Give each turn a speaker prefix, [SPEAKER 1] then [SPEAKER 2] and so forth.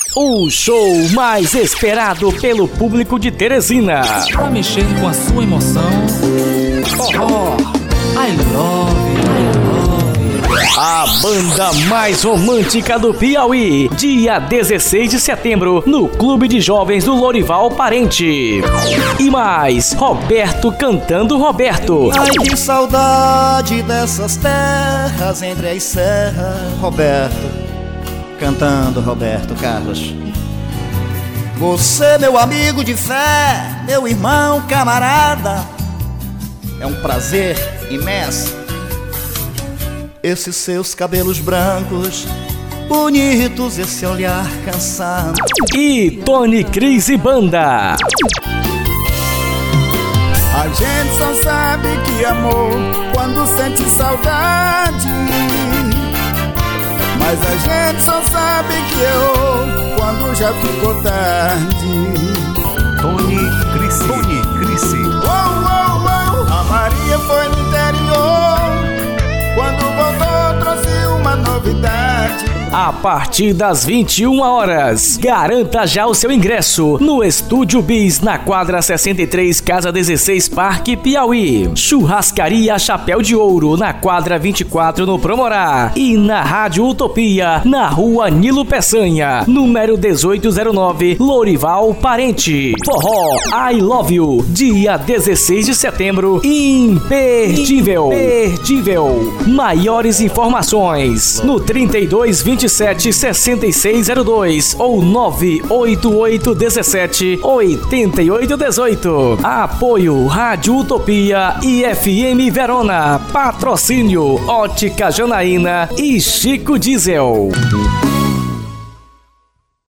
[SPEAKER 1] O show mais esperado pelo público de Teresina.
[SPEAKER 2] Pra mexer com a sua emoção. Forró, I love, I love.
[SPEAKER 1] A banda mais romântica do Piauí. Dia 16 de setembro, no Clube de Jovens do Lorival Parente. E mais, Roberto cantando Roberto.
[SPEAKER 3] Ai, que saudade dessas terras entre as serras. Roberto cantando Roberto Carlos. Você, meu amigo de fé, meu irmão, camarada, é um prazer imenso. Esses seus cabelos brancos, bonitos, esse olhar cansado.
[SPEAKER 1] E Tony Cris e Banda.
[SPEAKER 4] A gente só sabe que amor quando sente saudade, mas a gente só sabe que errou quando já ficou tarde.
[SPEAKER 5] Tony Cris.
[SPEAKER 4] A Maria foi no interior, quando voltou trouxe uma novidade.
[SPEAKER 1] A partir das 21 horas, garanta já o seu ingresso no Estúdio Bis, na quadra 63, Casa 16, Parque Piauí. Churrascaria Chapéu de Ouro, na quadra 24, no Promorá. E na Rádio Utopia, na Rua Nilo Peçanha, número 1809, Lorival Parente. Forró I Love You, dia 16 de setembro, imperdível. Maiores informações no 3227 6602 ou 988 17 8818. Apoio Rádio Utopia e FM Verona. Patrocínio Ótica Janaína e Chico Diesel.